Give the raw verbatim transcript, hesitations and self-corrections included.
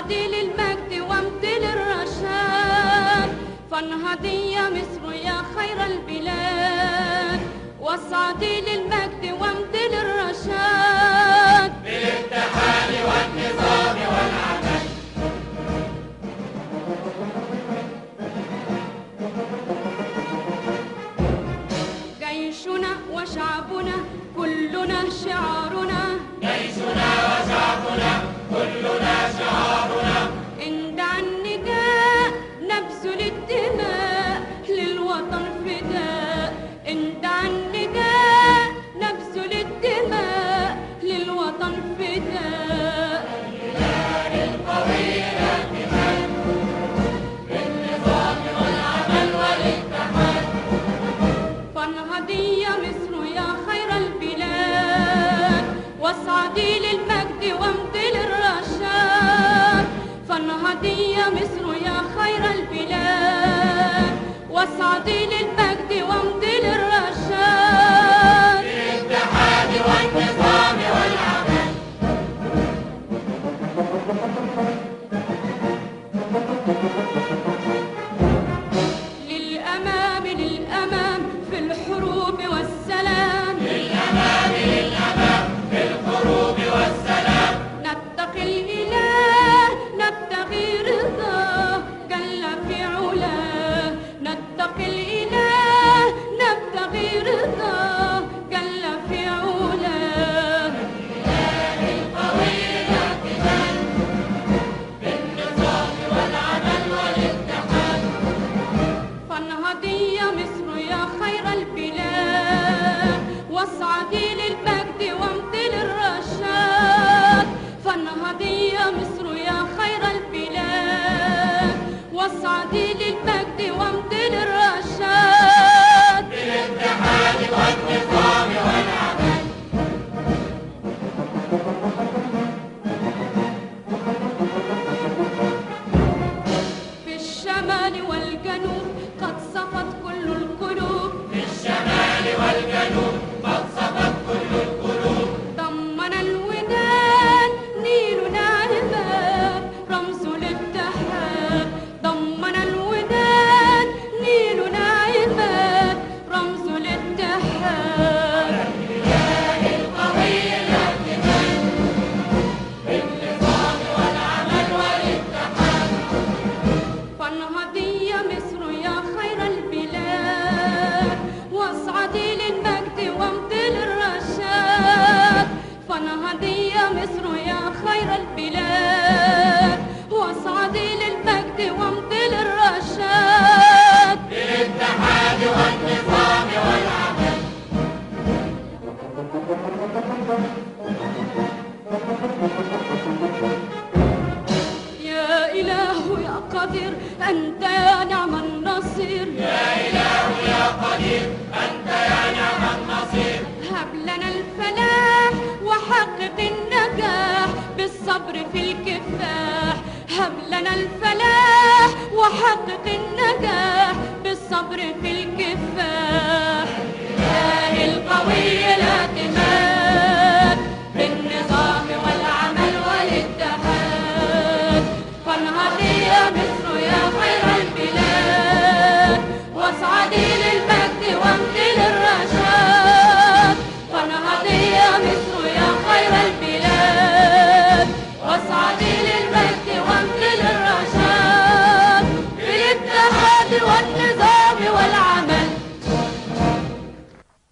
واصعدي للمجد وامضي للرشاد، فانهضي يا مصر يا خير البلاد، واصعدي للمجد وامضي للرشاد، بالاتحاد والنظام والعدل. جيشنا وشعبنا كلنا شعارنا، جيشنا وشعبنا كلنا شعارنا، عند النداء نبذل الدماء للوطن فداء، عند النداء نبذل الدماء للوطن فداء. الإله القوي الاتحاد بالنظام والعمل والاتحاد، فانهضي يا مصر يا خير البلاد، واصعدي للمجد وامضي للرشاد، فانهضي يا مصر يا خير البلاد، واصعدي للمجد وامضي للرشاد، بالاتحاد والنظام والعمل. للأمام للأمام في الحروب والسلام، للأمام للأمام في الحروب والسلام، نتقي الإله نبتغي رضاه جل في علاه، نتقي الإله نبتغي رضاه جل في علاه. الإله القوي الاتحاد بالنظام والعمل والاتحاد، فانهضي يا مصر يا خير البلاد، واصعدي للمجد وامضي للرشاد، فانهضي يا مصر يا خير البلاد، واصعدي للمجد وامضي للرشاد، بالاتحاد والنظام والعمل. في الشمال والجنوب قد صفت كل القلوب، في الشمال والجنوب قد صفت كل القلوب، ضمن الوداد نيلنا عماد رمز الاتحاد، ضمن الوداد نيلنا عماد رمز الاتحاد. الإله القوي الاتحاد بالنظام والعمل والاتحاد، فانهضي يا مصر يا خير البلاد، واصعدي للمجد وامضي للرشاد، فانهضي يا مصر يا خير البلاد، واصعدي للمجد وامضي للرشاد، بالاتحاد والنظام والعمل. يا إله يا قدير أنت يا نعم النصير، يا إله يا قدير أنت يا نعم النصير، هب لنا الفلاح وحقق النجاح بالصبر في الكفاح، هب لنا الفلاح وحقق النجاح بالصبر في الكفاح.